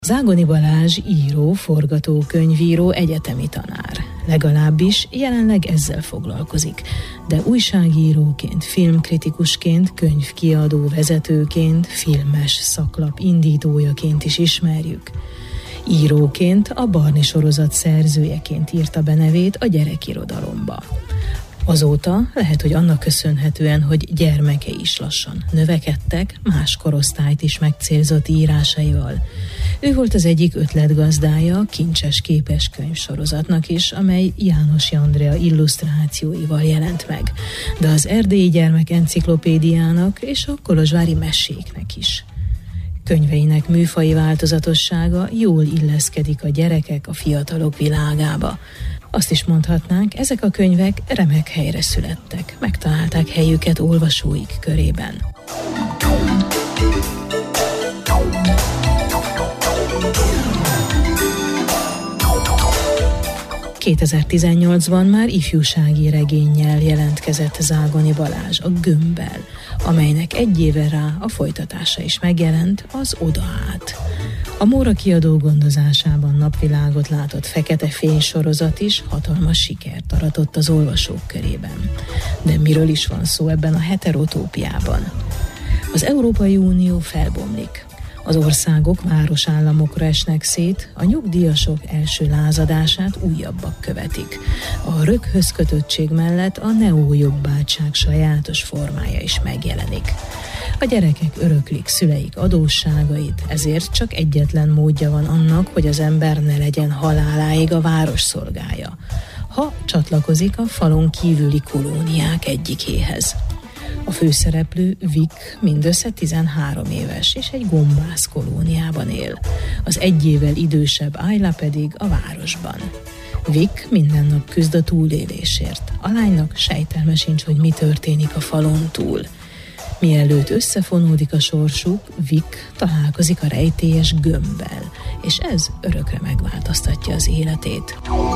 Zágoni Balázs író, forgatókönyvíró, egyetemi tanár. Legalábbis jelenleg ezzel foglalkozik, de újságíróként, filmkritikusként, könyvkiadó vezetőként, filmes szaklap indítójaként is ismerjük. Íróként, a Barni sorozat szerzőjeként írta be nevét a gyerekirodalomba. Azóta lehet, hogy annak köszönhetően, hogy gyermekei is lassan növekedtek, más korosztályt is megcélzott írásaival. Ő volt az egyik ötletgazdája a Kincses képes könyvsorozatnak is, amely János Andrea illusztrációival jelent meg, de az Erdélyi Gyermek Enciklopédiának és a Kolozsvári Meséknek is. Könyveinek műfaji változatossága jól illeszkedik a gyerekek, a fiatalok világába. Azt is mondhatnánk, ezek a könyvek remek helyre születtek, megtalálták helyüket olvasóik körében. 2018-ban már ifjúsági regénnyel jelentkezett Zágoni Balázs, a Gömbbel, amelynek egy éve rá a folytatása is megjelent, az Oda át. A Móra kiadó gondozásában napvilágot látott Fekete Fény sorozat is hatalmas sikert aratott az olvasók körében. De miről is van szó ebben a heterotópiában? Az Európai Unió felbomlik. Az országok városállamokra esnek szét, a nyugdíjasok első lázadását újabbak követik. A röghöz kötöttség mellett a neojobbátság sajátos formája is megjelenik. A gyerekek öröklik szüleik adósságait, ezért csak egyetlen módja van annak, hogy az ember ne legyen haláláig a város szolgája, ha csatlakozik a falon kívüli kolóniák egyikéhez. A főszereplő Vic mindössze 13 éves, és egy gombász kolóniában él. Az egy évvel idősebb Ayla pedig a városban. Vic minden nap küzd a túlélésért. A lánynak sejtelme sincs, hogy mi történik a falon túl. Mielőtt összefonódik a sorsuk, Vic találkozik a rejtélyes Gömbbel, és ez örökre megváltoztatja az életét.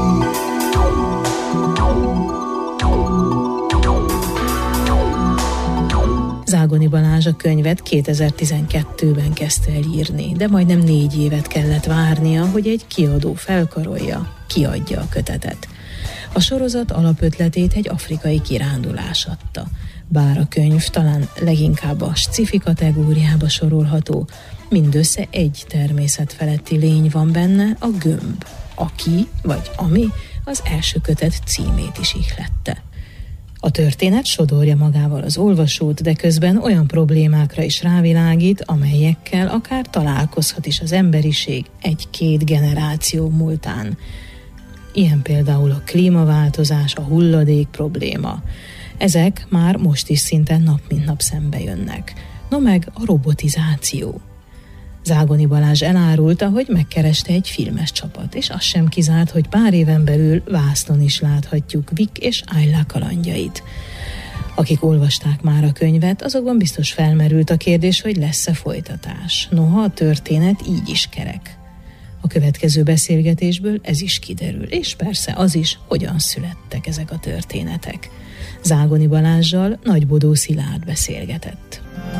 Zágoni Balázs a könyvet 2012-ben kezdte el írni, de majdnem 4 évet kellett várnia, hogy egy kiadó felkarolja, kiadja a kötetet. A sorozat alapötletét egy afrikai kirándulás adta. Bár a könyv talán leginkább a sci-fi kategóriába sorolható, mindössze egy természetfeletti lény van benne, a Gömb, aki, vagy ami az első kötet címét is ihlette. A történet sodorja magával az olvasót, de közben olyan problémákra is rávilágít, amelyekkel akár találkozhat is az emberiség 1-2 generáció múltán. Ilyen például a klímaváltozás, a hulladék probléma. Ezek már most is szinte nap mint nap szembe jönnek. No meg a robotizáció. Zágoni Balázs elárulta, hogy megkereste egy filmes csapat, és az sem kizárt, hogy pár éven belül vásznon is láthatjuk Vic és Ayla kalandjait. Akik olvasták már a könyvet, azokban biztos felmerült a kérdés, hogy lesz-e folytatás. Noha a történet így is kerek. A következő beszélgetésből ez is kiderül, és persze az is, hogyan születtek ezek a történetek. Zágoni Balázssal Nagybodó Szilárd beszélgetett.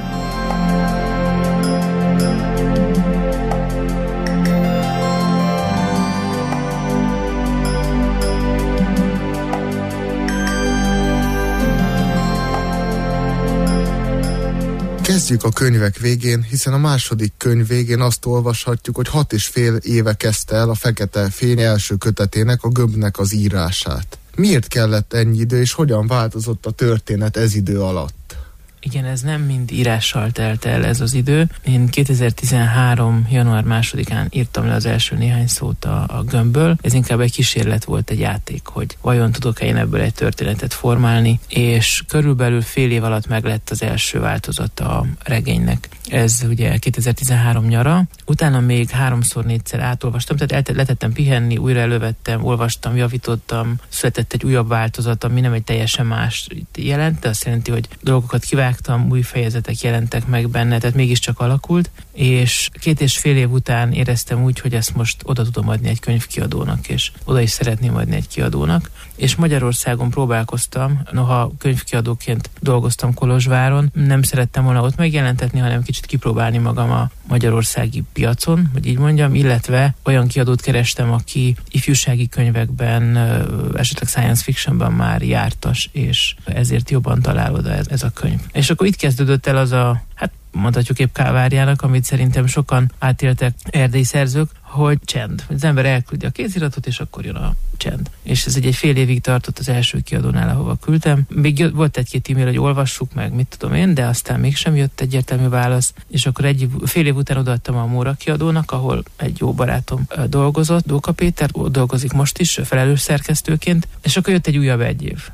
Kezdjük a könyvek végén, hiszen a második könyv végén azt olvashatjuk, hogy 6,5 éve kezdte el a Fekete Fény első kötetének, a Gömbnek az írását. Miért kellett ennyi idő, és hogyan változott a történet ez idő alatt? Igen, ez nem mind írással telt el ez az idő. Én 2013. január 2-án írtam le az első néhány szót a Gömbből. Ez inkább egy kísérlet volt, egy játék, hogy vajon tudok-e én ebből egy történetet formálni, és körülbelül fél év alatt meg lett az első változata a regénynek. Ez ugye 2013 nyara. Utána még 3-4-szer átolvastam, tehát letettem pihenni, újra elővettem, olvastam, javítottam, született egy újabb változat, ami nem egy teljesen más jelent, azt jelenti, hogy dolgokat kivágtam, új fejezetek jelentek meg benne, tehát mégiscsak alakult, és 2,5 év után éreztem úgy, hogy ezt most oda tudom adni egy könyvkiadónak, és oda is szeretném adni egy kiadónak. És Magyarországon próbálkoztam, noha könyvkiadóként dolgoztam Kolozsváron, nem szerettem volna ott megjelentetni, hanem kicsit kipróbálni magam a magyarországi piacon, hogy így mondjam, illetve olyan kiadót kerestem, aki ifjúsági könyvekben, esetleg science fictionben már jártas, és ezért jobban talál oda ez a könyv. És akkor itt kezdődött el az a, mondhatjuk épp Kálváriának, amit szerintem sokan átéltek erdélyi szerzők, hogy csend. Az ember elküldi a kéziratot, és akkor jön a csend. És ez egy fél évig tartott az első kiadónál, ahova küldtem. Még volt egy-két e-mail, hogy olvassuk meg, mit tudom én, de aztán mégsem jött egyértelmű válasz, és akkor fél év után odaadtam a Móra kiadónak, ahol egy jó barátom dolgozott, Dóka Péter, dolgozik most is felelős szerkesztőként, és akkor jött egy újabb egy év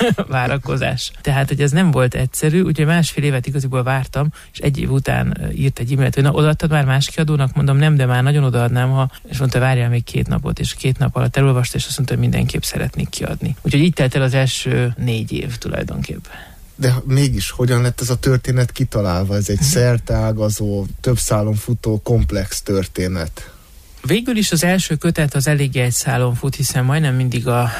várakozás. Tehát, hogy ez nem volt egyszerű, úgyhogy másfél évet igaziból vártam, és egy év után írt egy e-mailt, hogy na, odaadtad már más kiadónak, mondom, nem, de már nagyon odaadnám, és mondta, várjál még 2 napot, és 2 nap alatt elolvasta, és azt mondta, hogy mindenképp szeretnék kiadni. Úgyhogy így telt el az első 4 év tulajdonképpen. De mégis, hogyan lett ez a történet kitalálva? Ez egy szerteágazó, több szálon futó, komplex történet. Végül is az első kötet az eléggé egy szálon fut, hiszen majdnem mindig a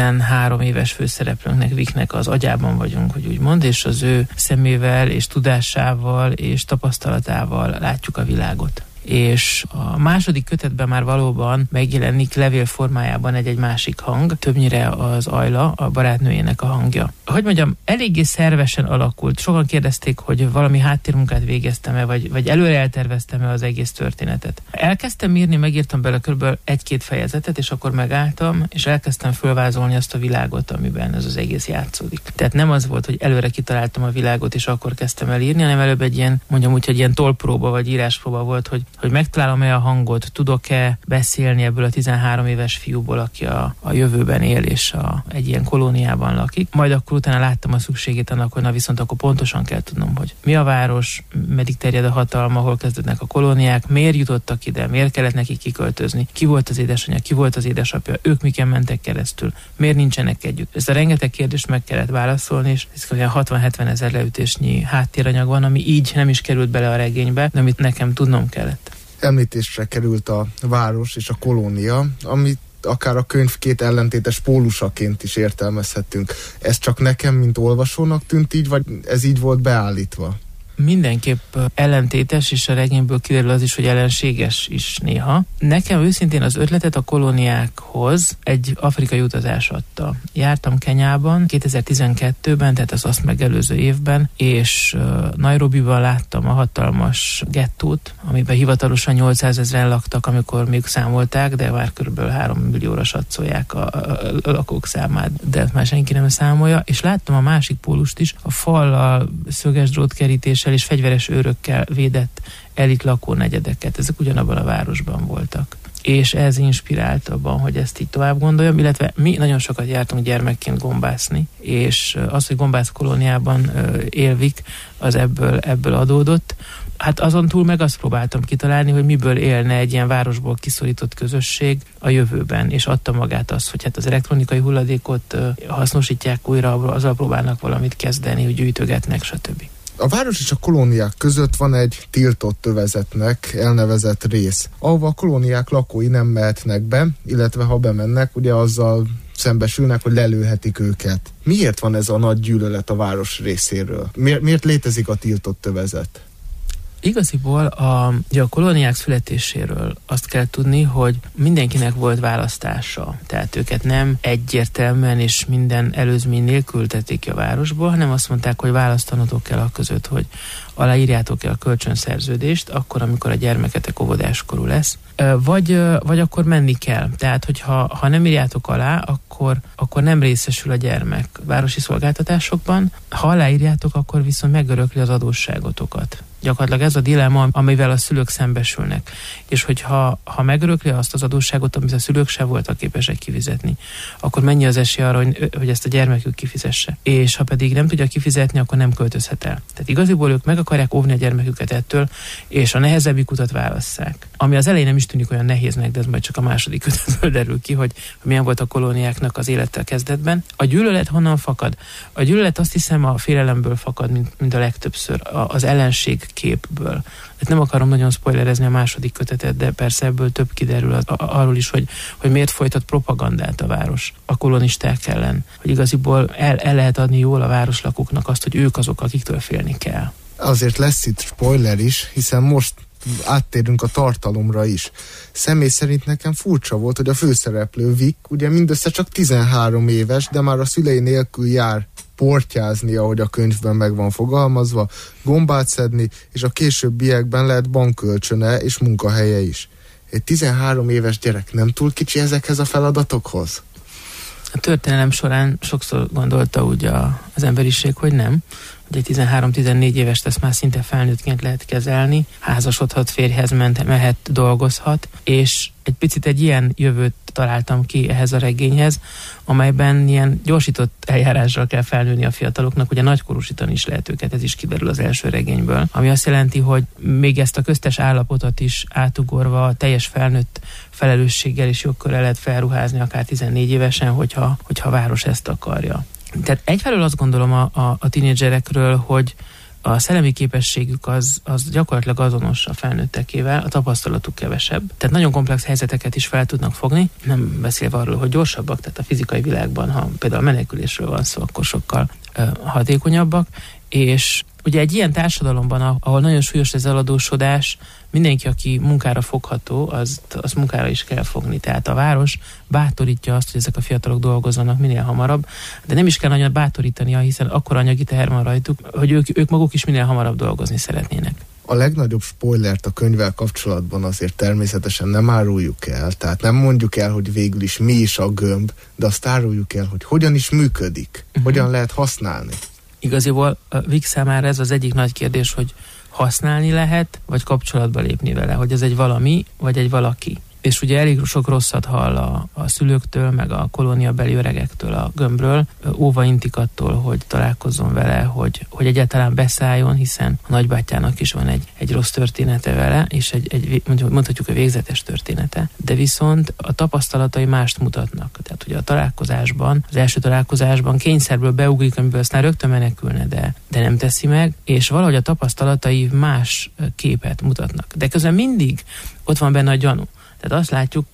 13 éves főszereplőnknek, Viknek az agyában vagyunk, hogy úgy mond, és az ő szemével, és tudásával, és tapasztalatával látjuk a világot. És a második kötetben már valóban megjelenik levél formájában egy másik hang, többnyire az Ajla, a barátnőjének a hangja. Hogy mondjam, eléggé szervesen alakult. Sokan kérdezték, hogy valami háttérmunkát végeztem-e, vagy előre elterveztem-e az egész történetet. Elkezdtem írni, megírtam bele kb. 1-2 fejezetet, és akkor megálltam, és elkezdtem fölvázolni azt a világot, amiben ez az egész játszódik. Tehát nem az volt, hogy előre kitaláltam a világot, és akkor kezdtem el írni, hanem előbb egy ilyen, mondjam úgy, hogy ilyen tollpróba vagy íráspróba volt, hogy megtalálom-e a hangot, tudok-e beszélni ebből a 13 éves fiúból, aki a jövőben él, és egy ilyen kolóniában lakik. Majd akkor utána láttam a szükségét annak, hogy na viszont akkor pontosan kell tudnom, hogy mi a város, meddig terjed a hatalma, hol kezdődnek a kolóniák, miért jutottak ide, miért kellett nekik kiköltözni, ki volt az édesanyja, ki volt az édesapja, ők miken mentek keresztül, miért nincsenek együtt. Ezt a rengeteg kérdést meg kellett válaszolni, és ez olyan 60-70 ezer leütésnyi háttéranyag van, ami így nem is került bele a regénybe, de amit nekem tudnom kellett. Említésre került a város és a kolónia, amit akár a könyv 2 ellentétes pólusaként is értelmezhetünk. Ez csak nekem, mint olvasónak tűnt így, vagy ez így volt beállítva? Mindenképp ellentétes, és a regényből kiderül az is, hogy ellenséges is néha. Nekem őszintén az ötletet a kolóniákhoz egy afrikai utazás adta. Jártam Kenyában 2012-ben, tehát az azt megelőző évben, és Nairobiban láttam a hatalmas gettót, amiben hivatalosan 800 000 laktak, amikor még számolták, de már kb. 3 millióra satszolják a lakók számát, de már senki nem számolja, és láttam a másik pólust is, a fallal, szöges drótkerítés és fegyveres őrökkel védett elit lakónegyedeket. Ezek ugyanabban a városban voltak. És ez inspirált abban, hogy ezt így tovább gondoljam, illetve mi nagyon sokat jártunk gyermekként gombászni, és az, hogy gombász kolóniában élvik, az ebből adódott. Hát azon túl meg azt próbáltam kitalálni, hogy miből élne egy ilyen városból kiszorított közösség a jövőben, és adta magát azt, hogy hát az elektronikai hulladékot hasznosítják újra, azzal próbálnak valamit kezdeni, hogy gyűjtögetnek, stb. A város és a kolóniák között van egy tiltott övezetnek elnevezett rész, ahova a kolóniák lakói nem mehetnek be, illetve ha bemennek, ugye azzal szembesülnek, hogy lelőhetik őket. Miért van ez a nagy gyűlölet a város részéről? Miért létezik a tiltott övezet? Igaziból a kolóniák születéséről azt kell tudni, hogy mindenkinek volt választása. Tehát őket nem egyértelműen és minden előzmény nélkül tették ki a városból, hanem azt mondták, hogy választanotok kell a között, hogy aláírjátok el a kölcsönszerződést, akkor, amikor a gyermeketek óvodáskorú lesz, vagy akkor menni kell. Tehát, hogyha nem írjátok alá, akkor nem részesül a gyermek városi szolgáltatásokban. Ha aláírjátok, akkor viszont megörökli az adósságotokat. Gyakorlatilag ez a dilemma, amivel a szülők szembesülnek. És hogyha megörökli azt az adósságot, amit a szülők sem voltak képesek kifizetni, akkor mennyi az esély arra, hogy ezt a gyermekük kifizesse. És ha pedig nem tudja kifizetni, akkor nem költözhet el. Tehát igaziból ők meg akarják óvni a gyermeküket ettől, és a nehezebbik utat válasszák. Ami az elején nem is tűnik olyan nehéznek, de ez majd csak a második kötetből derül ki, hogy milyen volt a kolóniáknak az élete a kezdetben. A gyűlölet honnan fakad? A gyűlölet azt hiszem a félelemből fakad, mint a legtöbbször, az ellenség képből. Hát nem akarom nagyon spoilerezni a második kötetet, de persze ebből több kiderül arról is, hogy miért folytat propagandát a város a kolonisták ellen. Hogy igaziból el lehet adni jól a városlakóknak azt, hogy ők azok, akiktől félni kell. Azért lesz itt spoiler is, hiszen most áttérünk a tartalomra is. Személy szerint nekem furcsa volt, hogy a főszereplő Vic ugye mindössze csak 13 éves, de már a szülei nélkül jár portyázni, ahogy a könyvben meg van fogalmazva, gombát szedni, és a későbbiekben lehet bankkölcsöne és munkahelye is. Egy 13 éves gyerek nem túl kicsi ezekhez a feladatokhoz? A történelem során sokszor gondolta úgy az emberiség, hogy nem. Ugye 13-14 éves ezt már szinte felnőttként lehet kezelni, házasodhat, férjhez mehet, dolgozhat, és egy picit egy ilyen jövőt találtam ki ehhez a regényhez, amelyben ilyen gyorsított eljárással kell felnőni a fiataloknak, ugye nagykorúsítani is lehet őket, ez is kiderül az első regényből, ami azt jelenti, hogy még ezt a köztes állapotot is átugorva teljes felnőtt felelősséggel és jogkörrel lehet felruházni akár 14 évesen, hogyha a város ezt akarja. Tehát egyfelől azt gondolom a tínédzserekről, hogy a szellemi képességük az gyakorlatilag azonos a felnőttekével, a tapasztalatuk kevesebb. Tehát nagyon komplex helyzeteket is fel tudnak fogni, nem beszélve arról, hogy gyorsabbak, tehát a fizikai világban, ha például menekülésről van szó, akkor sokkal hatékonyabbak, és ugye egy ilyen társadalomban, ahol nagyon súlyos az eladósodás, mindenki, aki munkára fogható, az munkára is kell fogni. Tehát a város bátorítja azt, hogy ezek a fiatalok dolgozzanak minél hamarabb, de nem is kell nagyon bátorítania, hiszen akkora anyagi teher van rajtuk, hogy ők maguk is minél hamarabb dolgozni szeretnének. A legnagyobb spoilert a könyvvel kapcsolatban azért természetesen nem áruljuk el, tehát nem mondjuk el, hogy végül is mi is a gömb, de azt áruljuk el, hogy hogyan is működik, hogyan lehet használni. Igaziból Vic számára ez az egyik nagy kérdés, hogy használni lehet, vagy kapcsolatba lépni vele, hogy ez egy valami, vagy egy valaki. És ugye elég sok rosszat hall a szülőktől, meg a kolóniabeli öregektől a gömbről, óva intik attól, hogy találkozzon vele, hogy egyáltalán beszálljon, hiszen a nagybátyjának is van egy rossz története vele, és mondhatjuk a végzetes története. De viszont a tapasztalatai mást mutatnak. Tehát ugye a találkozásban, az első találkozásban kényszerből beugrik, amiből aztán rögtön menekülne, de nem teszi meg, és valahogy a tapasztalatai más képet mutatnak. De közben mindig ott van benne a gyanú. Tehát azt látjuk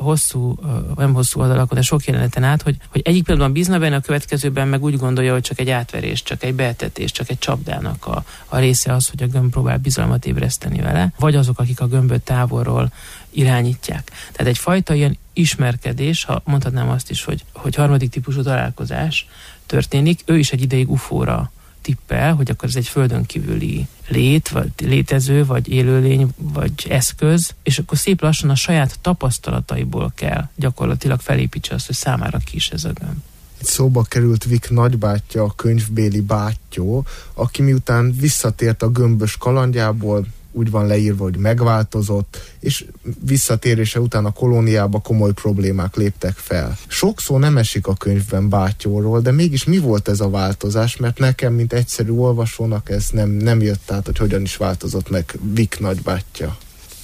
nem hosszú oldalakon, de sok jeleneten át, hogy egyik pillanatban bízna benne, a következőben meg úgy gondolja, hogy csak egy átverés, csak egy beetetés, csak egy csapdának a része az, hogy a gömb próbál bizalmat ébreszteni vele, vagy azok, akik a gömböt távolról irányítják. Tehát egyfajta ilyen ismerkedés, ha mondhatnám azt is, hogy harmadik típusú találkozás történik, ő is egy ideig UFO-ra tippel, hogy akkor ez egy földön kívüli lét, vagy létező, vagy élőlény, vagy eszköz, és akkor szép lassan a saját tapasztalataiból kell gyakorlatilag felépítse azt, hogy számára ki is ez a gömb. Itt szóba került Vic nagybátyja, a könyvbéli bátyó, aki miután visszatért a gömbös kalandjából, úgy van leírva, hogy megváltozott, és visszatérése után a kolóniába komoly problémák léptek fel. Sok szó nem esik a könyvben bátyóról, de mégis mi volt ez a változás, mert nekem, mint egyszerű olvasónak ez nem jött át, hogy hogyan is változott meg Vic nagybátyja.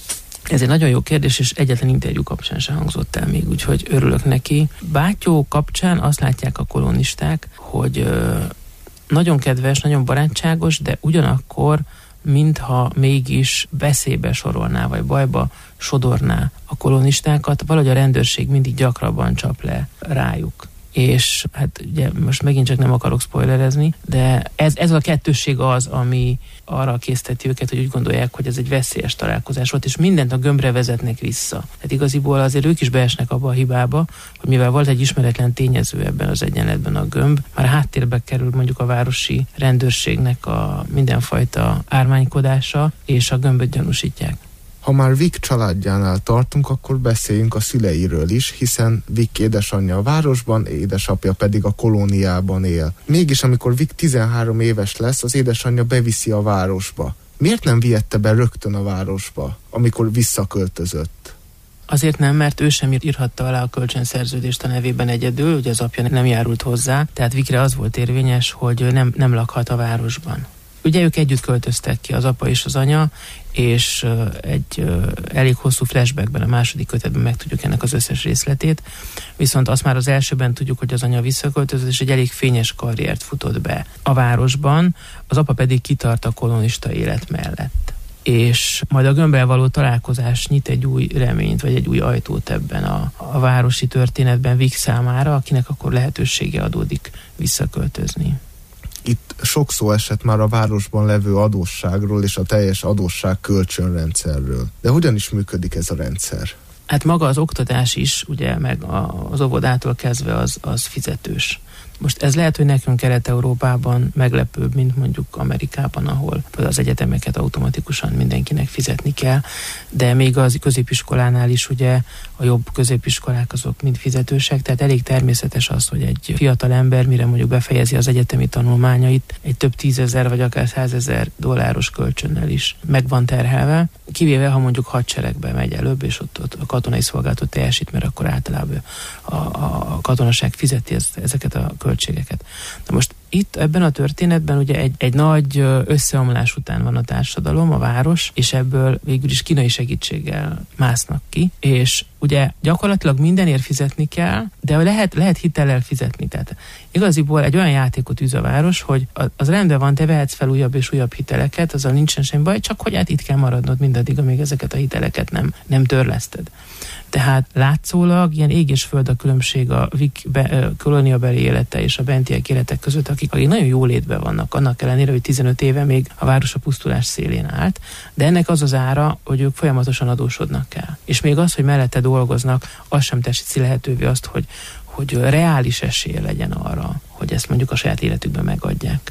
Ez egy nagyon jó kérdés, és egyetlen interjú kapcsán sem hangzott el még, úgyhogy örülök neki. Bátyó kapcsán azt látják a kolonisták, hogy nagyon kedves, nagyon barátságos, de ugyanakkor mintha mégis veszélybe sorolná, vagy bajba sodorná a kolonistákat, valahogy a rendőrség mindig gyakrabban csap le rájuk. És hát ugye most megint csak nem akarok spoilerezni, de ez a kettősség az, ami arra készteti őket, hogy úgy gondolják, hogy ez egy veszélyes találkozás volt, és mindent a gömbre vezetnek vissza. Tehát igaziból azért ők is beesnek abba a hibába, hogy mivel volt egy ismeretlen tényező ebben az egyenletben a gömb, már háttérbe kerül mondjuk a városi rendőrségnek a mindenfajta ármánykodása, és a gömböt gyanúsítják. Ha már Vic családjánál tartunk, akkor beszéljünk a szüleiről is, hiszen Vic édesanyja a városban, édesapja pedig a kolóniában él. Mégis amikor Vic 13 éves lesz, az édesanyja beviszi a városba. Miért nem vihette be rögtön a városba, amikor visszaköltözött? Azért nem, mert ő sem írhatta alá a kölcsönszerződést a nevében egyedül, ugye az apja nem járult hozzá, tehát Vicre az volt érvényes, hogy nem lakhat a városban. Ugye ők együtt költöztek ki, az apa és az anya, és egy elég hosszú flashbackben, a második kötetben megtudjuk ennek az összes részletét, viszont azt már az elsőben tudjuk, hogy az anya visszaköltözött, és egy elég fényes karriert futott be a városban, az apa pedig kitart a kolonista élet mellett. És majd a gömbbel való találkozás nyit egy új reményt, vagy egy új ajtót ebben a városi történetben Vic számára, akinek akkor lehetősége adódik visszaköltözni. Itt sok szó esett már a városban levő adósságról és a teljes adósság kölcsönrendszerről. De hogyan is működik ez a rendszer? Hát maga az oktatás is, ugye, meg az óvodától kezdve az fizetős. Most ez lehet, hogy nekünk Kelet-Európában meglepőbb, mint mondjuk Amerikában, ahol az egyetemeket automatikusan mindenkinek fizetni kell, de még az középiskolánál is ugye a jobb középiskolák azok mind fizetősek, tehát elég természetes az, hogy egy fiatal ember, mire mondjuk befejezi az egyetemi tanulmányait, egy több 10 000 vagy akár 100 000 dolláros kölcsönnel is meg van terhelve, kivéve ha mondjuk hadseregbe megy előbb, és ott a katonai szolgálatot teljesít, mert akkor általában a katonaság fizeti ezeket a költségeket. Na most itt ebben a történetben ugye egy nagy összeomlás után van a társadalom, a város, és ebből végül is kínai segítséggel másznak ki, és ugye gyakorlatilag mindenért fizetni kell, de lehet hitellel fizetni. Tehát igaziból egy olyan játékot űz a város, hogy az rendben van, te vehetsz fel újabb és újabb hiteleket, azzal nincsen semmi baj, csak hogy hát itt kell maradnod mindaddig, amíg ezeket a hiteleket nem törleszted. Tehát látszólag ilyen ég és föld a különbség a kolóniabeli élete és a bentiek életek között, akik nagyon jó létben vannak, annak ellenére, hogy 15 éve még a város a pusztulás szélén állt, de ennek az ára, hogy ők folyamatosan adósodnak el. És még az, hogy mellette dolgoznak, az sem teszi lehetővé azt, hogy reális esélye legyen arra, hogy ezt mondjuk a saját életükben megadják.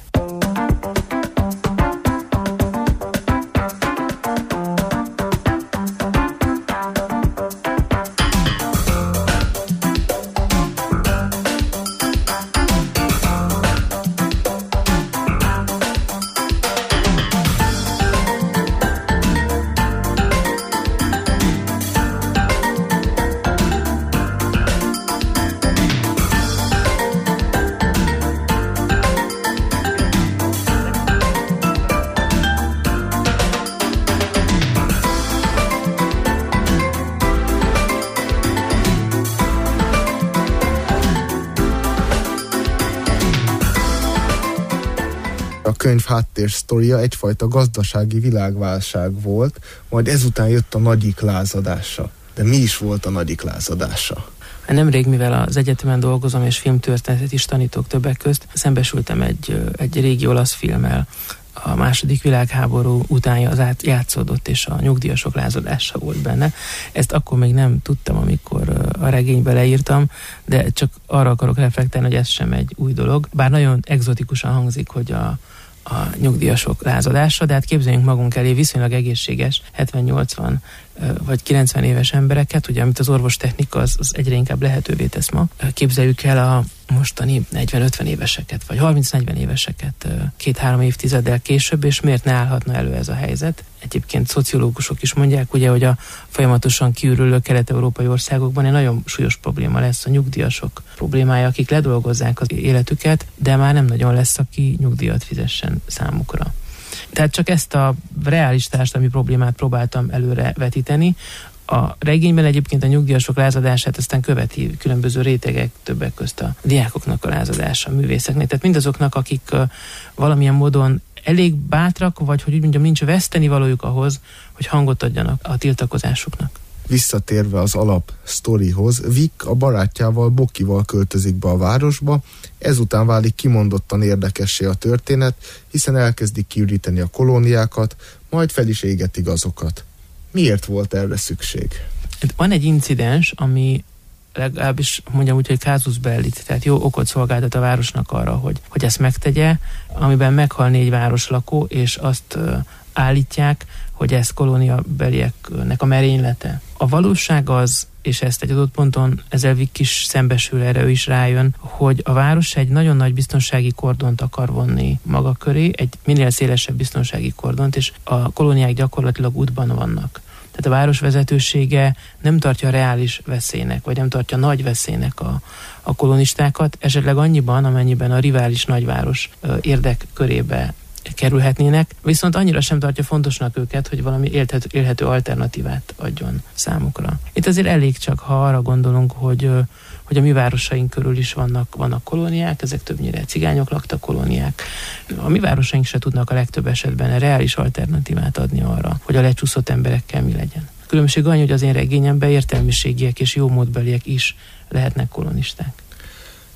A könyv háttérsztoria egyfajta gazdasági világválság volt, majd ezután jött a nagyik lázadása. De mi is volt a nagyik lázadása? Nemrég, mivel az egyetemen dolgozom és filmtörténetet is tanítok többek közt, szembesültem egy régi olasz filmmel. A második világháború után az játszódott, és a nyugdíjasok lázadása volt benne. Ezt akkor még nem tudtam, amikor a regénybe leírtam, de csak arra akarok reflektálni, hogy ez sem egy új dolog. Bár nagyon egzotikusan hangzik, hogy a nyugdíjasok lázadása, de hát képzeljünk magunk elé viszonylag egészséges 70-80 vagy 90 éves embereket, ugye, amit az orvostechnika az egyre inkább lehetővé tesz ma. Képzeljük el a mostani 40-50 éveseket, vagy 30-40 éveseket 2-3 évtizeddel később, és miért ne állhatna elő ez a helyzet? Egyébként szociológusok is mondják, ugye, hogy a folyamatosan kiürülő kelet-európai országokban egy nagyon súlyos probléma lesz a nyugdíjasok problémája, akik ledolgozzák az életüket, de már nem nagyon lesz, aki nyugdíjat fizessen számukra. Tehát csak ezt a reális társadalmi problémát próbáltam előre vetíteni. A regényben egyébként a nyugdíjasok lázadását aztán követi különböző rétegek, többek közt a diákoknak a lázadása, a művészeknek. Tehát mindazoknak, akik valamilyen módon elég bátrak, vagy hogy úgy mondjam, nincs vesztenivalójuk ahhoz, hogy hangot adjanak a tiltakozásuknak. Visszatérve az alap sztorihoz, Vic a barátjával, Bokival költözik be a városba, ezután válik kimondottan érdekessé a történet, hiszen elkezdik kiüríteni a kolóniákat, majd fel is égetik azokat. Miért volt erre szükség? Van egy incidens, ami legalábbis mondjam úgy, hogy casus belli, tehát jó okot szolgáltat a városnak arra, hogy ezt megtegye, amiben meghal 4 városlakó, és azt állítják, hogy ez kolóniabelieknek a merénylete. A valóság az, és ezt egy adott ponton ezzel Vic is szembesül, erre ő is rájön, hogy a város egy nagyon nagy biztonsági kordont akar vonni maga köré, egy minél szélesebb biztonsági kordont, és a kolóniák gyakorlatilag útban vannak. Tehát a város vezetősége nem tartja reális veszélynek, vagy nem tartja nagy veszélynek a kolonistákat, esetleg annyiban, amennyiben a rivális nagyváros érdek körébe kerülhetnének, viszont annyira sem tartja fontosnak őket, hogy valami élhető alternatívát adjon számukra. Itt azért elég csak, ha arra gondolunk, hogy a mi városaink körül is vannak kolóniák, ezek többnyire cigányok laktak kolóniák. A mi városaink se tudnak a legtöbb esetben reális alternatívát adni arra, hogy a lecsúszott emberekkel mi legyen. A különbség annyi, hogy az én regényemben értelmiségiek és jómódbeliek is lehetnek kolonisták.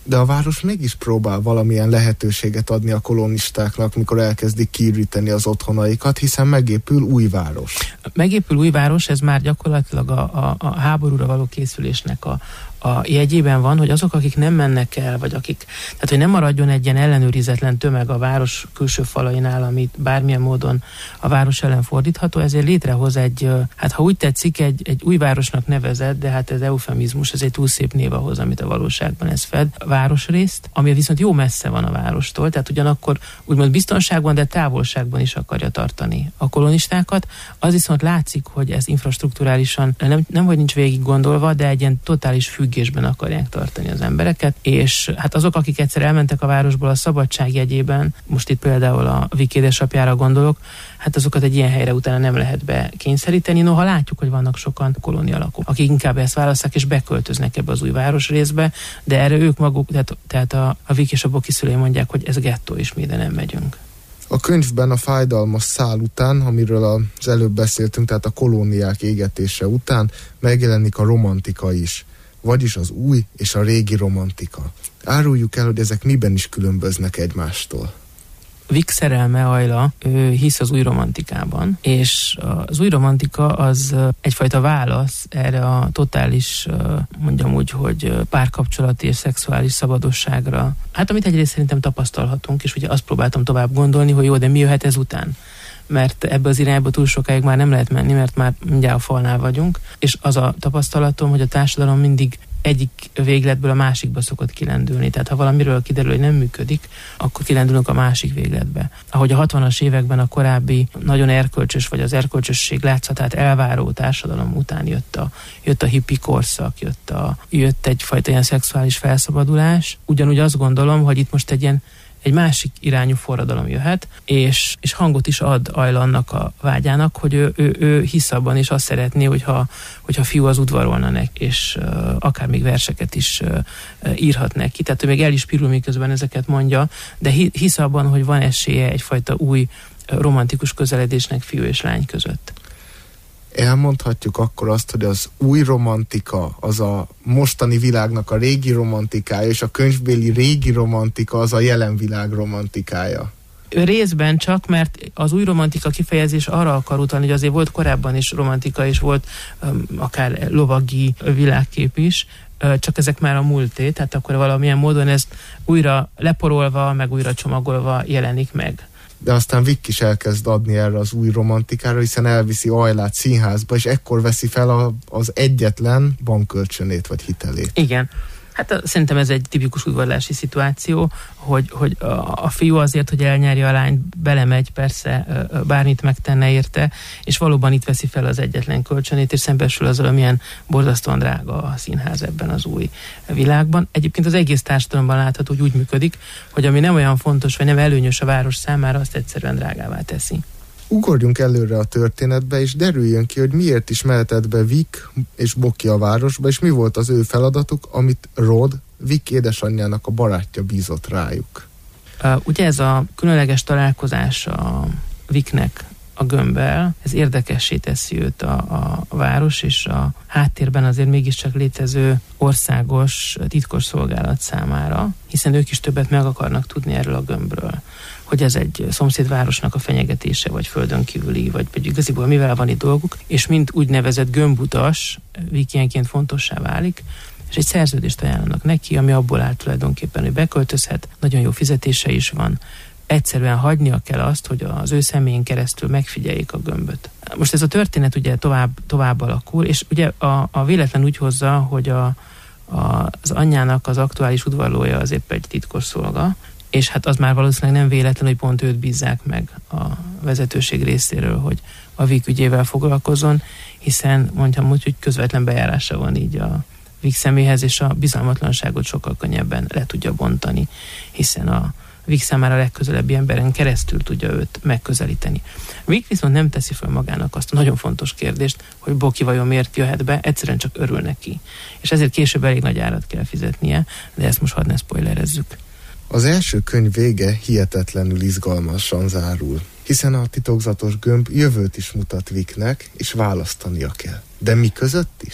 De a város mégis próbál valamilyen lehetőséget adni a kolonistáknak, mikor elkezdik kiüríteni az otthonaikat, hiszen megépül új város. Megépül új város, ez már gyakorlatilag a háborúra való készülésnek a jegyében van, hogy azok, akik nem mennek el, vagy tehát hogy nem maradjon egy ilyen ellenőrizetlen tömeg a város külső falainál, amit bármilyen módon a város ellen fordítható, ezért létrehoz hát ha úgy tetszik, egy új városnak nevezett, de hát ez eufemizmus, ez egy túl szép név ahhoz, amit a valóságban ez fed, városrészt, ami viszont jó messze van a várostól, tehát ugyanakkor úgymond biztonságban, de távolságban is akarja tartani a kolonistákat. Az viszont látszik, hogy ez infrastrukturálisan nem hogy nincs végig gondolva, de egy ilyen totális függésben akarják tartani az embereket, és hát azok, akik egyszer elmentek a városból a szabadság jegyében, most itt például a Vik édesapjára gondolok, hát azokat egy ilyen helyre utána nem lehet bekényszeríteni. Noha látjuk, hogy vannak sokan kolónia lakók, akik inkább ezt választják és beköltöznek ebbe az új városrészbe, de erre ők maguk, tehát a Vik és a Boki szülei mondják, hogy ez gettó, és mi ide nem megyünk. A könyvben a fájdalmas szál után, amiről az előbb beszéltünk, tehát a kolóniák égetése után megjelenik a romantika is, vagyis az új és a régi romantika. Áruljuk el, hogy ezek miben is különböznek egymástól. Vik szerelme, Ajla, ő hisz az új romantikában, és az új romantika az egyfajta válasz erre a totális, mondjam úgy, hogy párkapcsolati és szexuális szabadosságra. Hát amit egyrészt szerintem tapasztalhatunk, és ugye azt próbáltam tovább gondolni, hogy jó, de mi jöhet ezután? Mert ebbe az irányba túl sokáig már nem lehet menni, mert már mindjárt a falnál vagyunk, és az a tapasztalatom, hogy a társadalom mindig egyik végletből a másikba szokott kilendülni. Tehát ha valamiről kiderül, hogy nem működik, akkor kilendülünk a másik végletbe. Ahogy a 60-as években a korábbi nagyon erkölcsös, vagy az erkölcsösség látszatát elváró társadalom után jött a hippi korszak, jött egyfajta ilyen szexuális felszabadulás. Ugyanúgy azt gondolom, hogy itt most egy másik irányú forradalom jöhet, és hangot is ad Ajla annak a vágyának, hogy ő hisz abban, és azt szeretné, hogyha fiú az udvarolna neki, és akár még verseket is írhat neki. Tehát ő még el is pirul, miközben ezeket mondja, de hisz abban, hogy van esélye egyfajta új romantikus közeledésnek fiú és lány között. Elmondhatjuk akkor azt, hogy az új romantika az a mostani világnak a régi romantikája, és a könyvbéli régi romantika az a jelen világ romantikája. Részben csak, mert az új romantika kifejezés arra akar utalni, hogy azért volt korábban is romantika, és volt akár lovagi világkép is, csak ezek már a múlté, tehát akkor valamilyen módon ezt újra leporolva, meg újra csomagolva jelenik meg. De aztán Vik is elkezd adni erre az új romantikára, hiszen elviszi Ajlát színházba, és ekkor veszi fel az egyetlen bankkölcsönét vagy hitelét. Igen. Hát szerintem ez egy tipikus udvarlási szituáció, hogy a fiú azért, hogy elnyerje a lányt, belemegy, persze bármit megtenne érte, és valóban itt veszi fel az egyetlen kölcsönét, és szembesül azzal, amilyen borzasztóan drága a színház ebben az új világban. Egyébként az egész társadalomban látható, hogy úgy működik, hogy ami nem olyan fontos, vagy nem előnyös a város számára, azt egyszerűen drágává teszi. Ugorjunk előre a történetbe, és derüljön ki, hogy miért is mehetett be Vik és Boki a városba, és mi volt az ő feladatuk, amit Rod, Vik édesanyjának a barátja bízott rájuk. Ugye ez a különleges találkozás a Viknek a gömbbel, ez érdekessé teszi őt a város, és a háttérben azért mégiscsak létező országos titkos szolgálat számára, hiszen ők is többet meg akarnak tudni erről a gömbről. Hogy ez egy szomszédvárosnak a fenyegetése, vagy földön kívüli, vagy igaziból mivel van itt dolguk, és mint úgynevezett gömbutas, Vik ilyenként fontossá válik, és egy szerződést ajánlanak neki, ami abból áll tulajdonképpen, hogy beköltözhet, nagyon jó fizetése is van, egyszerűen hagynia kell azt, hogy az ő személyén keresztül megfigyeljék a gömböt. Most ez a történet ugye tovább alakul, és ugye a véletlen úgy hozza, hogy az anyjának az aktuális udvarlója az épp egy titkos szolga, és hát az már valószínűleg nem véletlen, hogy pont őt bízzák meg a vezetőség részéről, hogy a Vik ügyével foglalkozzon, hiszen mondjam úgy, hogy közvetlen bejárása van így a Vik személyhez, és a bizalmatlanságot sokkal könnyebben le tudja bontani, hiszen a Vik számára a legközelebbi emberen keresztül tudja őt megközelíteni. Vik viszont nem teszi fel magának azt a nagyon fontos kérdést, hogy Boki vajon miért jöhet be, egyszerűen csak örül neki. És ezért később elég nagy árat kell fizetnie, de ezt most hadd ne spoilerezzük. Az első könyv vége hihetetlenül izgalmasan zárul, hiszen a titokzatos gömb jövőt is mutat Viknek, és választania kell. De mi között is?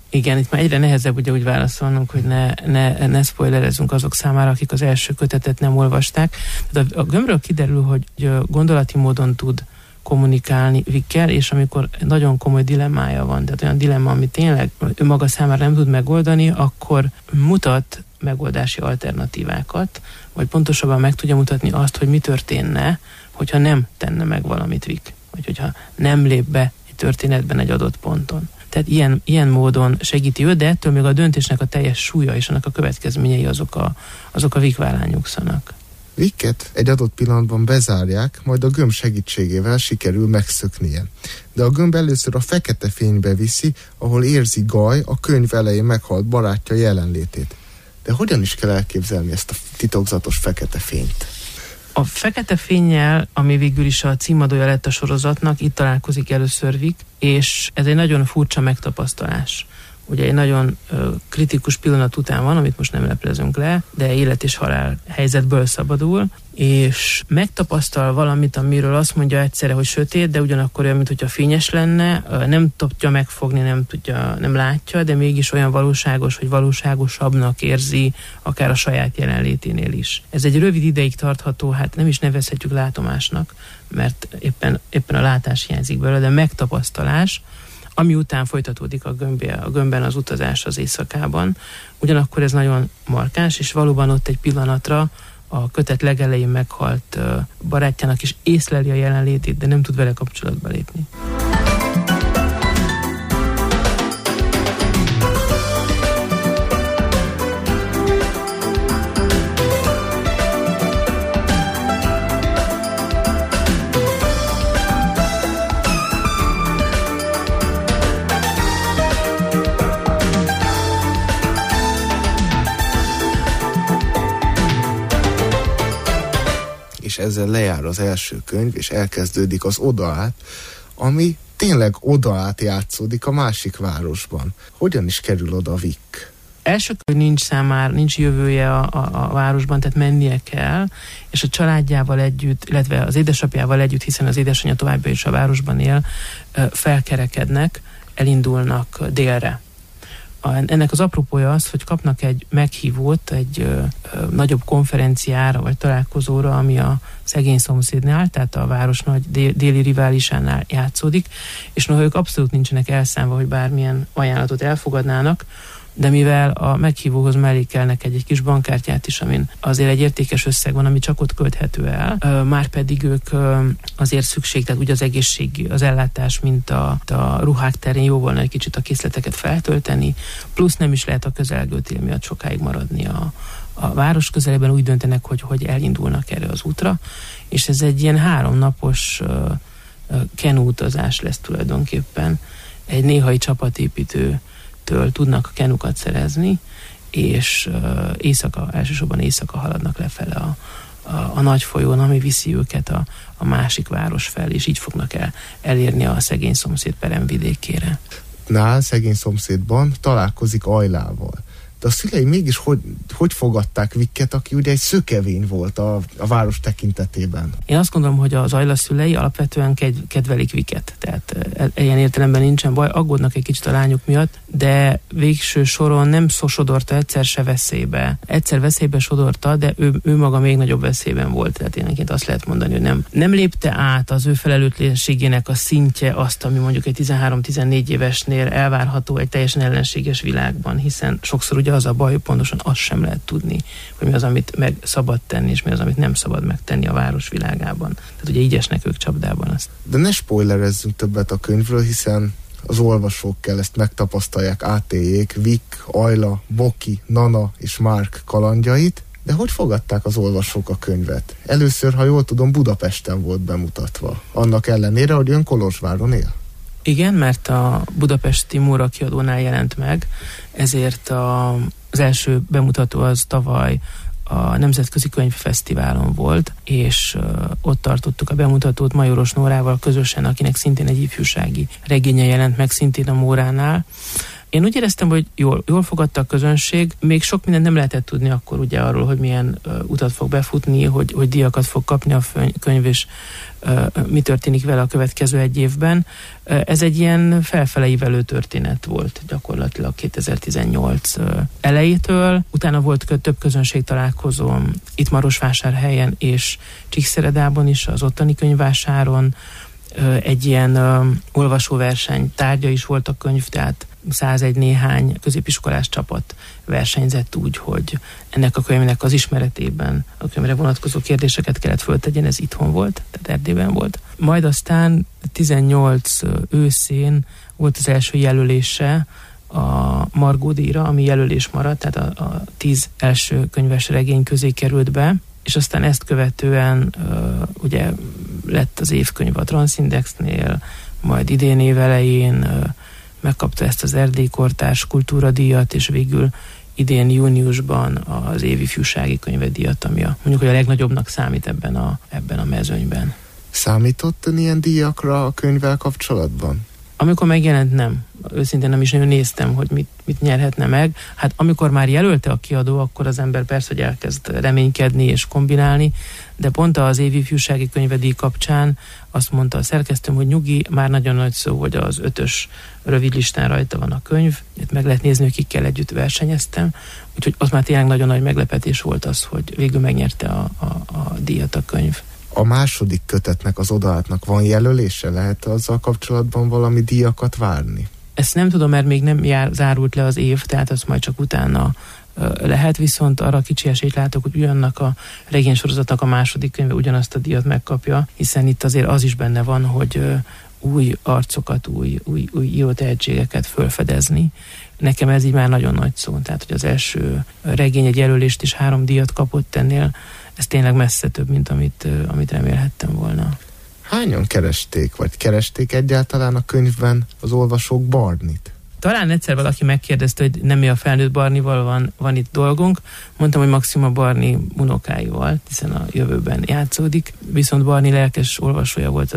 Igen, itt már egyre nehezebb ugye úgy válaszolnunk, hogy ne spoilerezzünk azok számára, akik az első kötetet nem olvasták. Tehát a Gömbről kiderül, hogy gondolati módon tud kommunikálni Vickkel, és amikor nagyon komoly dilemmája van, tehát olyan dilemma, ami tényleg ő maga számára nem tud megoldani, akkor mutat megoldási alternatívákat, vagy pontosabban meg tudja mutatni azt, hogy mi történne, hogyha nem tenne meg valamit Vick, vagy hogyha nem lép be egy történetben egy adott ponton. Tehát ilyen módon segíti ő, de ettől még a döntésnek a teljes súlya és annak a következményei azok a Vick vállán nyugszanak. Vicket egy adott pillanatban bezárják, majd a gömb segítségével sikerül megszöknie. De a gömb először a fekete fénybe viszi, ahol érzi Guy a könyv elején meghalt barátja jelenlétét. De hogyan is kell elképzelni ezt a titokzatos fekete fényt? A fekete fénnyel, ami végül is a címadója lett a sorozatnak, itt találkozik először Vick, és ez egy nagyon furcsa megtapasztalás. Ugye egy nagyon kritikus pillanat után van, amit most nem leplezünk le, de élet és halál helyzetből szabadul, és megtapasztal valamit, amiről azt mondja egyszerre, hogy sötét, de ugyanakkor olyan, mintha fényes lenne, nem tudja megfogni, nem látja, de mégis olyan valóságos, hogy valóságosabbnak érzi, akár a saját jelenléténél is. Ez egy rövid ideig tartható, hát nem is nevezhetjük látomásnak, mert éppen a látás hiányzik belőle, de megtapasztalás, ami után folytatódik a gömbben az utazás az éjszakában. Ugyanakkor ez nagyon markáns, és valóban ott egy pillanatra a kötet legelején meghalt barátjának is észleli a jelenlétét, de nem tud vele kapcsolatba lépni. És ezzel lejár az első könyv, és elkezdődik az Oda át, ami tényleg oda át játszódik a másik városban. Hogyan is kerül oda Vick? Első könyv nincs jövője a városban, tehát mennie kell, és a családjával együtt, illetve az édesapjával együtt, hiszen az édesanyja továbbra is a városban él, felkerekednek, elindulnak délre. Ennek az apropója az, hogy kapnak egy meghívót egy nagyobb konferenciára vagy találkozóra, ami a szegény szomszédnál, tehát a város nagy déli riválisánál játszódik, és noha ők abszolút nincsenek elszánva, hogy bármilyen ajánlatot elfogadnának, de mivel a meghívóhoz mellékelnek egy kis bankkártyát is, amin azért egy értékes összeg van, ami csak ott költhető el, már pedig ők azért szükség, tehát úgy az egészség, az ellátás, mint a ruhák terén jó volna egy kicsit a készleteket feltölteni, plusz nem is lehet a közelgő tél miatt sokáig maradni a város közelében, úgy döntenek, hogy elindulnak erre az útra, és ez egy ilyen 3 napos kenúutazás lesz tulajdonképpen, egy néhai csapatépítő tudnak kenukat szerezni, és elsősorban éjszaka haladnak lefele a nagy folyón, ami viszi őket a másik város fel, és így fognak elérni a szegény szomszéd peremvidékére. Szegény szomszédban találkozik Ajlával. De a szülei mégis hogy fogadták Vicket, aki ugye egy szökevény volt a város tekintetében? Én azt gondolom, hogy az Ajla szülei alapvetően kedvelik Vicket, tehát ilyen értelemben nincsen baj, aggódnak egy kicsit a lányuk miatt, de végső soron nem sodorta egyszer se veszélybe. Egyszer veszélybe sodorta, de ő maga még nagyobb veszélyben volt, tehát ilyenként azt lehet mondani, hogy nem lépte át az ő felelőtlenségének a szintje azt, ami mondjuk egy 13-14 évesnél elvárható egy teljesen ellenséges világban, hiszen sokszor ugye az a baj, hogy pontosan azt sem lehet tudni, hogy mi az, amit meg szabad tenni, és mi az, amit nem szabad megtenni a város világában. Tehát ugye így esnek ők csapdában azt. De ne spoilerezzünk többet a könyvről, hiszen az olvasók kell ezt megtapasztalják, átéljék Vick, Ajla, Boki, Nana és Mark kalandjait, de hogy fogadták az olvasók a könyvet? Először, ha jól tudom, Budapesten volt bemutatva. Annak ellenére, hogy ön Kolozsváron él. Igen, mert a budapesti Móra kiadónál jelent meg, ezért az első bemutató az tavaly a Nemzetközi Könyvfesztiválon volt, és ott tartottuk a bemutatót Majoros Nórával közösen, akinek szintén egy ifjúsági regénye jelent meg, szintén a Móránál. Én úgy éreztem, hogy jól fogadta a közönség, még sok mindent nem lehetett tudni akkor ugye arról, hogy milyen utat fog befutni, hogy díjakat fog kapni a könyv, és mi történik vele a következő egy évben. Ez egy ilyen felfeleivelő történet volt gyakorlatilag 2018 elejétől. Utána volt több közönség találkozóm itt Marosvásárhelyen és Csíkszeredában is, az ottani könyvvásáron. Egy ilyen olvasóverseny tárgya is volt a könyv, tehát 101 néhány középiskolás csapat versenyzett úgy, hogy ennek a könyvnek az ismeretében a könyvre vonatkozó kérdéseket kellett föltegyen, ez itthon volt, tehát Erdélyben volt. Majd aztán 18 őszén volt az első jelölése a Margó díjra, ami jelölés maradt, tehát a 10 első könyves regény közé került be, és aztán ezt követően ugye lett az évkönyv a Transzindexnél, majd idén év elején megkapta ezt az Erdély Kortárs Kultúradíjat, és végül idén júniusban az évi ifjúsági könyvedíjat, ami mondjuk, hogy a legnagyobbnak számít ebben a mezőnyben. Számított ilyen díjakra a könyvvel kapcsolatban? Amikor megjelent, nem. Őszintén nem is nagyon néztem, hogy mit nyerhetne meg. Hát amikor már jelölte a kiadó, akkor az ember persze, hogy elkezd reménykedni és kombinálni, de pont az évi ifjúsági könyvedíj kapcsán azt mondta a szerkesztőm, hogy nyugi, már nagyon nagy szó, hogy az 5-ös rövidlistán rajta van a könyv, itt meg lehet nézni, hogy kikkel együtt versenyeztem, úgyhogy az már tényleg nagyon nagy meglepetés volt az, hogy végül megnyerte a díjat a könyv. A második kötetnek, az Odaátnak van jelölése? Lehet azzal kapcsolatban valami díjakat várni? Ezt nem tudom, mert még nem zárult le az év, tehát azt majd csak utána lehet, viszont arra kicsi esélyt látok, hogy ugyannak a regénysorozatnak a második könyve ugyanazt a díjat megkapja, hiszen itt azért az is benne van, hogy új arcokat, új író tehetségeket fölfedezni. Nekem ez így már nagyon nagy szó, tehát hogy az első regény egy jelölést is 3 díjat kapott ennél, ez tényleg messze több, mint amit remélhettem volna. Hányan keresték egyáltalán a könyvben az olvasók Barnit? Talán egyszer valaki megkérdezte, hogy nem mi a felnőtt Barnival van itt dolgunk. Mondtam, hogy maximum a Barni unokáival, hiszen a jövőben játszódik. Viszont Barni lelkes olvasója volt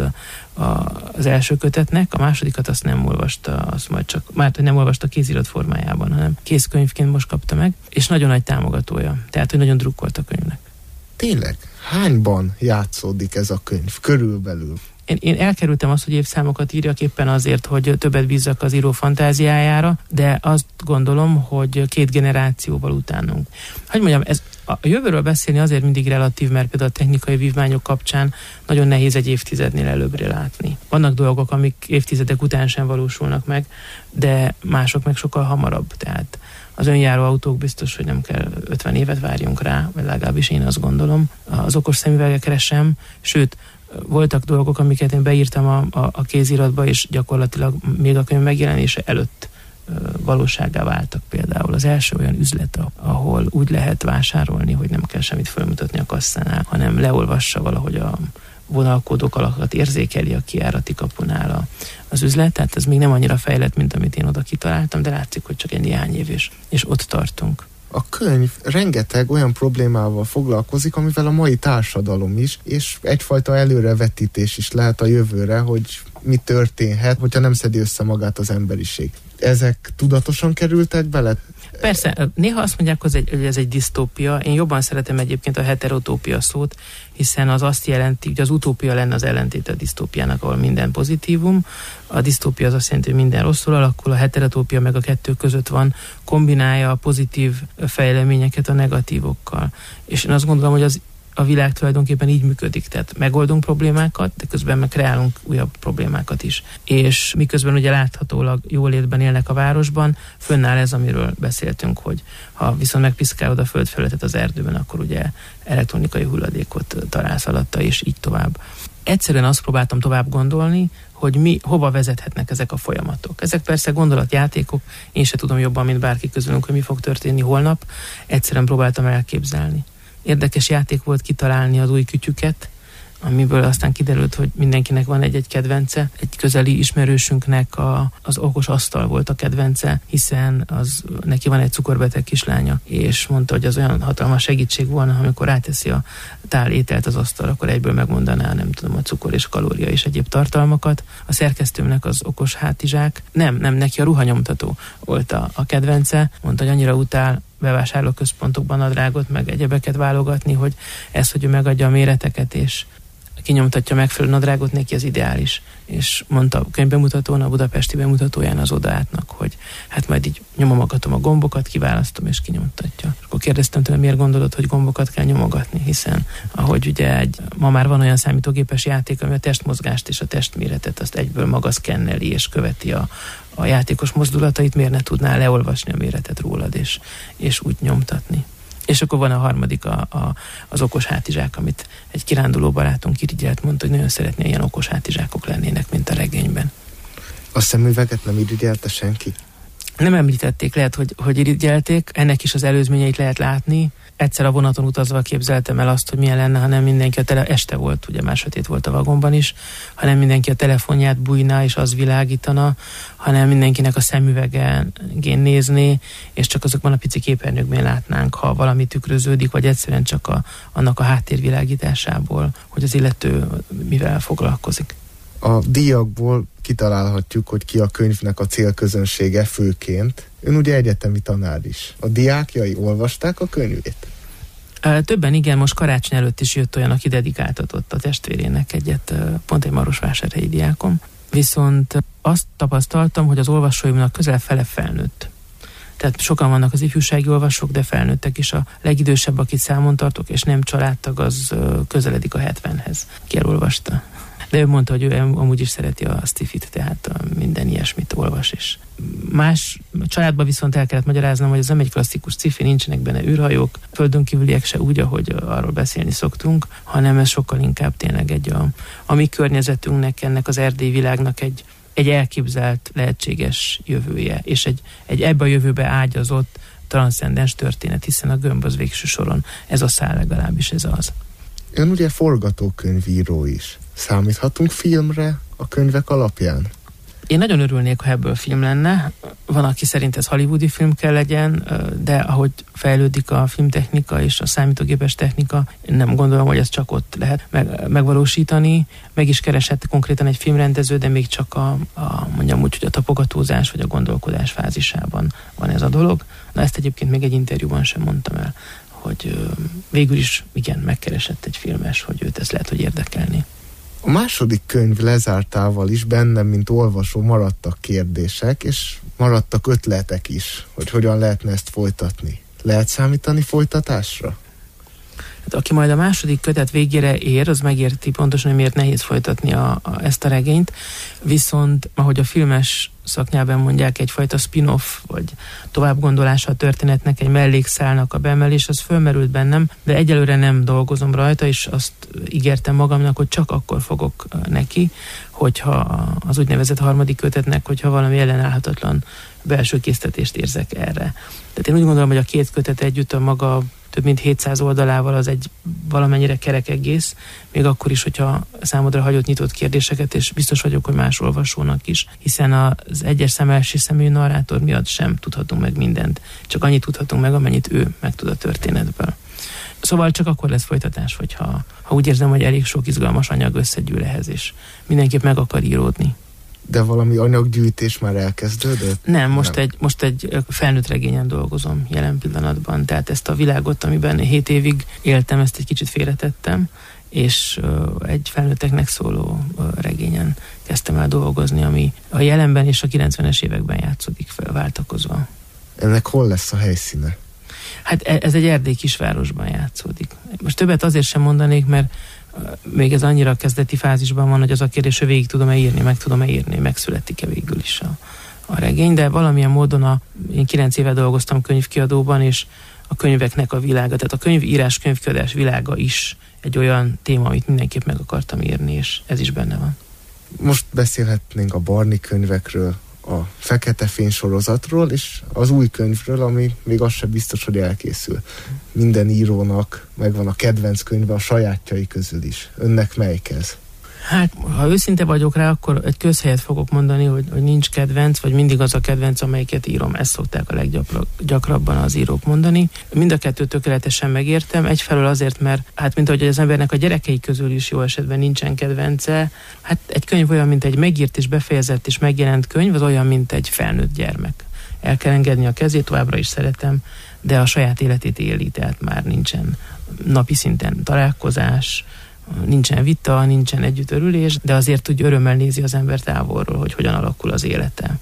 az első kötetnek, a másodikat azt nem olvasta, azt majd csak, hogy nem olvasta kézirat formájában, hanem kézkönyvként most kapta meg, és nagyon nagy támogatója. Tehát, hogy nagyon drukkolt a könyvnek. Tényleg? Hányban játszódik ez a könyv körülbelül? Én elkerültem azt, hogy évszámokat írjak éppen azért, hogy többet bízzak az író fantáziájára, de azt gondolom, hogy 2 generációval utánunk. Hogy mondjam, ez a jövőről beszélni azért mindig relatív, mert például a technikai vívmányok kapcsán nagyon nehéz egy évtizednél előbbre látni. Vannak dolgok, amik évtizedek után sem valósulnak meg, de mások meg sokkal hamarabb. Tehát az önjáró autók biztos, hogy nem kell 50 évet várjunk rá, vagy legalábbis én azt gondolom. Az okos szemüveggel keresem, sőt, voltak dolgok, amiket én beírtam a kéziratba, és gyakorlatilag még a könyv megjelenése előtt valósággá váltak. Például az első olyan üzlet, ahol úgy lehet vásárolni, hogy nem kell semmit felmutatni a kasszánál, hanem leolvassa valahogy a vonalkódok alatt érzékeli a kijárati kapunál az üzlet, tehát ez még nem annyira fejlett, mint amit én oda kitaláltam, de látszik, hogy csak egy néhány év és ott tartunk. A könyv rengeteg olyan problémával foglalkozik, amivel a mai társadalom is, és egyfajta előrevetítés is lehet a jövőre, hogy mi történhet, hogyha nem szedi össze magát az emberiség. Ezek tudatosan kerültek bele? Persze, néha azt mondják, hogy ez egy disztópia. Én jobban szeretem egyébként a heterotópia szót, hiszen az azt jelenti, hogy az utópia lenne az ellentéte a disztópiának, ahol minden pozitívum. A disztópia az azt jelenti, hogy minden rosszul alakul, a heterotópia meg a kettő között van, kombinálja a pozitív fejleményeket a negatívokkal. És én azt gondolom, hogy a világ tulajdonképpen így működik, tehát megoldunk problémákat, de közben meg kreálunk újabb problémákat is. És miközben ugye láthatólag jólétben élnek a városban, fönnáll ez, amiről beszéltünk, hogy ha viszont megpiszkálod a földfelületet az erdőben, akkor ugye elektronikai hulladékot találsz alatta, és így tovább. Egyszerűen azt próbáltam tovább gondolni, hogy hova vezethetnek ezek a folyamatok. Ezek persze gondolatjátékok, én se tudom jobban, mint bárki közülünk, hogy mi fog történni holnap. Egyszerűen próbáltam elképzelni. Érdekes játék volt kitalálni az új kütyüket, amiből aztán kiderült, hogy mindenkinek van egy kedvence. Egy közeli ismerősünknek az okos asztal volt a kedvence, hiszen neki van egy cukorbeteg kislánya, és mondta, hogy az olyan hatalmas segítség volna, amikor ráteszi a tál ételt az asztal, akkor egyből megmondaná, nem tudom, a cukor és kalória és egyéb tartalmakat. A szerkesztőmnek az okos hátizsák, nem, neki a ruhanyomtató volt a kedvence, mondta, hogy annyira utál bevásárlóközpontokban nadrágot, meg egyebeket válogatni, hogy hogy ő megadja a méreteket, és kinyomtatja megfelelő nadrágot, neki az ideális. És mondta a könyvbemutatón, a budapesti bemutatóján az odaátnak, hogy hát majd így nyomogatom a gombokat, kiválasztom és kinyomtatja. És akkor kérdeztem tőle, miért gondolod, hogy gombokat kell nyomogatni, hiszen ahogy ugye ma már van olyan számítógépes játék, ami a testmozgást és a testméretet azt egyből maga szkenneli és követi a játékos mozdulatait, miért ne tudná leolvasni a méretet rólad és úgy nyomtatni. És akkor van a harmadik, az okos hátizsák, amit egy kiránduló barátunk irigyelt, mondta, hogy nagyon szeretné, ilyen okos hátizsákok lennének, mint a regényben. A szemüveget nem irigyelte senki? Nem említették, lehet, hogy irigyelték, ennek is az előzményeit lehet látni. Egyszer a vonaton utazva képzeltem el azt, hogy milyen lenne, ha nem mindenki este volt, ugye már sötét volt a vagonban is, hanem mindenki a telefonját bújná és az világítana, hanem mindenkinek a szemüvegén nézné, és csak azokban a pici képernyőkben látnánk, ha valami tükröződik, vagy egyszerűen csak annak a háttérvilágításából, hogy az illető mivel foglalkozik. A díjakból kitalálhatjuk, hogy ki a könyvnek a célközönsége főként. Ön ugye egyetemi tanár is. A diákjai olvasták a könyvét? Többen igen, most karácsony előtt is jött olyan, aki dedikáltatott a testvérének egyet, pont egy marosvásárhelyi diákom. Viszont azt tapasztaltam, hogy az olvasóimnak közel fele felnőtt. Tehát sokan vannak az ifjúsági olvasók, de felnőttek is. A legidősebb, akit számon tartok, és nem családtag, az közeledik a 70-hez, ki elolvasta. De ő mondta, hogy ő amúgy is szereti a sci-fit, tehát minden ilyesmit olvas is. Más családban viszont el kellett magyaráznom, hogy ez nem egy klasszikus sci-fi, nincsenek benne űrhajók, földön kívüliek se úgy, ahogy arról beszélni szoktunk, hanem ez sokkal inkább tényleg a mi környezetünknek, ennek az erdélyi világnak egy elképzelt lehetséges jövője, és egy ebbe a jövőbe ágyazott transzcendens történet, hiszen a gömb az végső soron, ez a szál legalábbis, ez az. Ön ugye forgatókönyvíró is. Számíthatunk filmre a könyvek alapján? Én nagyon örülnék, ha ebből film lenne. Van, aki szerint ez hollywoodi film kell legyen, de ahogy fejlődik a filmtechnika és a számítógépes technika, nem gondolom, hogy ezt csak ott lehet megvalósítani. Meg is keresett konkrétan egy filmrendező, de még csak mondjam úgy, hogy a tapogatózás vagy a gondolkodás fázisában van ez a dolog. Na ezt egyébként még egy interjúban sem mondtam el, hogy végül is igen, megkeresett egy filmes, hogy őt ez lehet, hogy érdekelni. A második könyv lezártával is bennem, mint olvasó, maradtak kérdések, és maradtak ötletek is, hogy hogyan lehetne ezt folytatni. Lehet számítani folytatásra? Hát, aki majd a második kötet végére ér, az megérti pontosan, hogy miért nehéz folytatni ezt a regényt, viszont ahogy a filmes szaknyelven mondják, egyfajta spin-off, vagy továbbgondolása a történetnek, egy mellékszálnak a beemelés, az fölmerült bennem, de egyelőre nem dolgozom rajta, és azt ígértem magamnak, hogy csak akkor fogok neki, hogyha az úgynevezett harmadik kötetnek, hogyha valami ellenállhatatlan belső késztetést érzek erre. Tehát én úgy gondolom, hogy a két kötet együtt a maga több mint 700 oldalával az egy valamennyire kerek egész, még akkor is, hogyha számodra hagyott nyitott kérdéseket, és biztos vagyok, hogy más olvasónak is, hiszen az egyes szem első személyű narrátor miatt sem tudhatunk meg mindent, csak annyit tudhatunk meg, amennyit ő megtud a történetből. Szóval csak akkor lesz folytatás, hogyha úgy érzem, hogy elég sok izgalmas anyag összegyűl ehhez, és mindenképp meg akar íródni. De valami anyaggyűjtés már elkezdődött? Nem, most egy felnőtt regényen dolgozom jelen pillanatban, tehát ezt a világot, amiben 7 évig éltem, ezt egy kicsit félretettem, és egy felnőtteknek szóló regényen kezdtem el dolgozni, ami a jelenben és a 90-es években játszódik fel, váltakozva. Ennek hol lesz a helyszíne? Hát ez egy erdélyi kisvárosban játszódik. Most többet azért sem mondanék, mert még ez annyira kezdeti fázisban van, hogy az a kérdés, hogy végig tudom-e írni, meg tudom-e írni, megszületik-e végül is a regény, de valamilyen módon én 9 éve dolgoztam könyvkiadóban, és a könyveknek a világa, tehát a könyvírás, könyvkiadás világa is egy olyan téma, amit mindenképp meg akartam írni, és ez is benne van. Most beszélhetnénk a Barni könyvekről, a Fekete Fény sorozatról, és az új könyvről, ami még az sem biztos, hogy elkészül. Minden írónak megvan a kedvenc könyve a sajátjai közül is. Önnek melyik ez? Hát, ha őszinte vagyok rá, akkor egy közhelyet fogok mondani, hogy nincs kedvenc, vagy mindig az a kedvenc, amelyiket írom. Ezt szokták a leggyakrabban az írók mondani. Mind a kettőt tökéletesen megértem. Egyfelől azért, mert hát mint ahogy az embernek a gyerekei közül is jó esetben nincsen kedvence, hát egy könyv olyan, mint egy megírt és befejezett és megjelent könyv, az olyan, mint egy felnőtt gyermek. El kell engedni a kezét, továbbra is szeretem, de a saját életét éli, tehát már nincsen napi szinten találkozás, nincsen vita, nincsen együttörülés, de azért úgy örömmel nézi az ember távolról, hogy hogyan alakul az élete.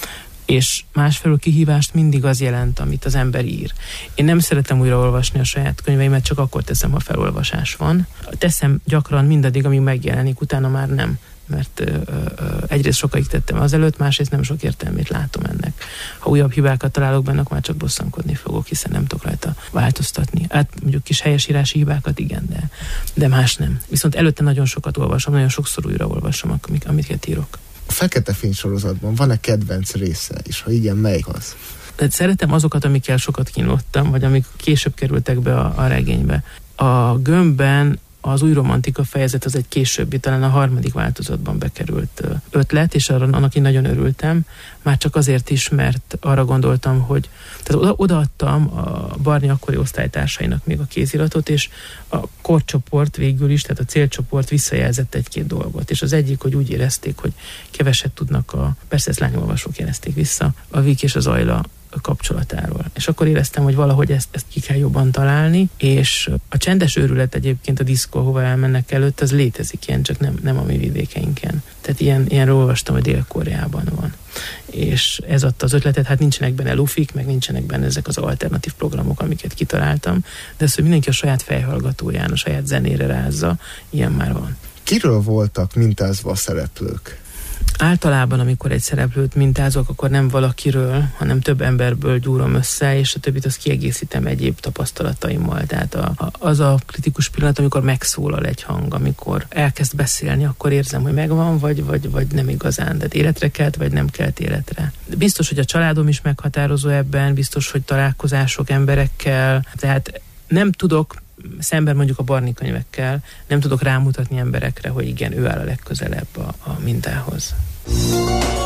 És másfelől kihívást mindig az jelent, amit az ember ír. Én nem szeretem újraolvasni a saját könyveimet, csak akkor teszem, ha felolvasás van. Teszem gyakran mindaddig, amíg megjelenik, utána már nem. Mert egyrészt sokáig tettem azelőtt, másrészt nem sok értelmét látom ennek. Ha újabb hibákat találok benne, akkor már csak bosszankodni fogok, hiszen nem tudok rajta változtatni. Hát mondjuk kis helyesírási hibákat igen, de más nem. Viszont előtte nagyon sokat olvasom, nagyon sokszor újra olvasom, amiket írok. A Fekete Fény sorozatban van-e kedvenc része, és ha igen, melyik az? Tehát szeretem azokat, amikkel sokat kínlottam, vagy amik később kerültek be a regénybe. A Gömbben az új romantika fejezet az egy későbbi, talán a 3. változatban bekerült ötlet, és annak én nagyon örültem, már csak azért is, mert arra gondoltam, hogy tehát odaadtam a Barni akkori osztálytársainak még a kéziratot, és a korcsoport végül is, tehát a célcsoport visszajelzett egy-két dolgot, és az egyik, hogy úgy érezték, hogy keveset tudnak persze ezt lányolvasók jelezték vissza, a Vik és az Ajla kapcsolatáról. És akkor éreztem, hogy valahogy ezt ki kell jobban találni, és a csendes őrület egyébként a diszkó, hova elmennek előtt, az létezik ilyen, csak nem a mi vidékeinken. Tehát ilyenről olvastam, hogy Dél-Koreában van. És ez adta az ötletet, hát nincsenek benne lufik, meg nincsenek benne ezek az alternatív programok, amiket kitaláltam, de ez, hogy mindenki a saját fejhallgatóján, a saját zenére rázza, ilyen már van. Kiről voltak mintázva a szereplők? Általában, amikor egy szereplőt mintázok, akkor nem valakiről, hanem több emberből gyúrom össze, és a többit azt kiegészítem egyéb tapasztalataimmal. Tehát az a kritikus pillanat, amikor megszólal egy hang, amikor elkezd beszélni, akkor érzem, hogy megvan, vagy nem igazán. Tehát életre kelt, vagy nem kelt életre. Biztos, hogy a családom is meghatározó ebben, biztos, hogy találkozások emberekkel, tehát nem tudok szemben mondjuk a Barni könyvekkel, nem tudok rámutatni emberekre, hogy igen, ő áll a legközelebb a mintához.